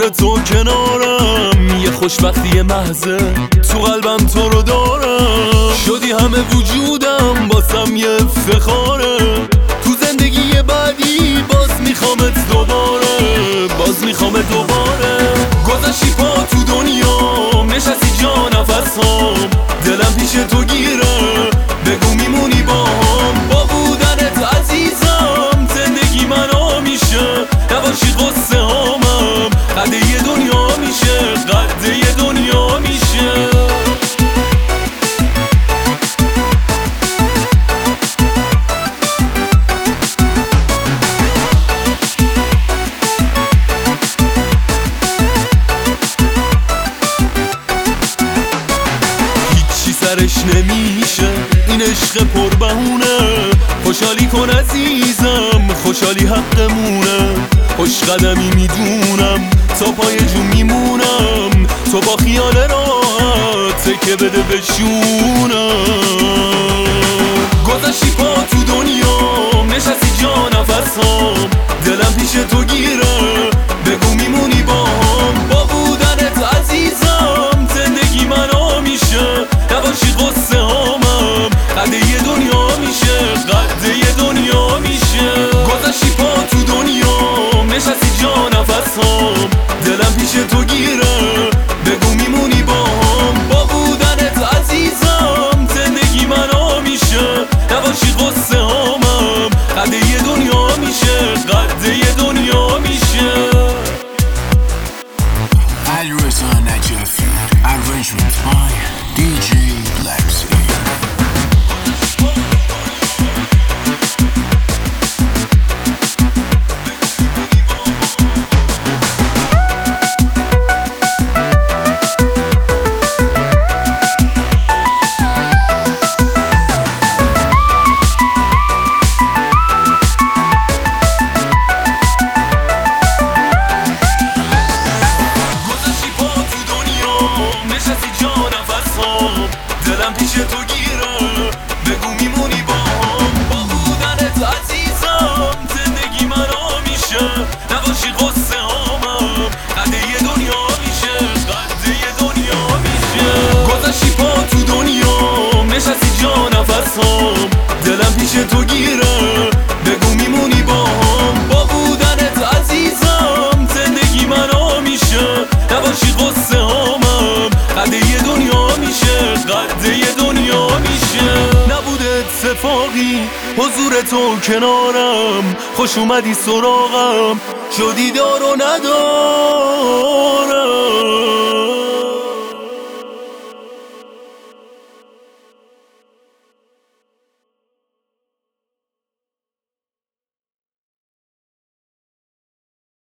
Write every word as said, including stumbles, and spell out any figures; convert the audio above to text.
تو کنارم، یه خوشبختی محضه تو قلبم تو رو دارم. شدی همه وجودم باسم یه افتخاره، تو زندگی بعدی باز میخوامت دوباره، باز میخوامت دوباره. گذاشتی پا تو دنیام، نشستی جا نفسام، دلم پیش تو گیره، بگو میمونی با هم. با بودنت عزیزم زندگی منو میشه، نباشی قصه هامم قد یه دنیا میشه، قد یه دنیا میشه. سرش نمیشه این عشق پربهونه، خوشحالی کن عزیزم خوشحالی حقمونه. خوش قدمی میدونم تا پای جون میمونم، تو با خیال راحت تکه بده بشونم. گذاشتی پا تو دنیام، نشستی جا نفسام، دلم پیش تو گیره، بگو میمونی با هم. با بودنت عزیزم زندگی منو میشه، نباشی قصه هامم قد یه دنیا میشه، قد یه دنیا میشه. گذاشتی پا تو دنیام، نشستی جا نفسام، دلم پیش تو گیره، بگو میمونی با هم. با بودنت عزیزم زندگی منو میشه، نباشی قصه هامم قد یه دنیا میشه، قد یه دنیا میشه. Alireza Najafi, arrangement by دی جی Blacksy. دلم پیش تو گیره، بگو میمونی با هم. با بودنت عزیزم زندگی منو میشه، نباشی قصه هامم قد یه دنیا میشه، قد یه دنیا میشه. گذاشتی پا تو دنیام، نشستی جا نفسام، دلم پیش تو گیره، بگو میمونی با هم. با بودنت عزیزم زندگی منو میشه، نباشی قصه هامم قد یه دنیا میشه، قد یه دنیا میشه. نبوده اتفاقی حضور تو کنارم، خوش اومدی سراغم، شدی دار و ندارم.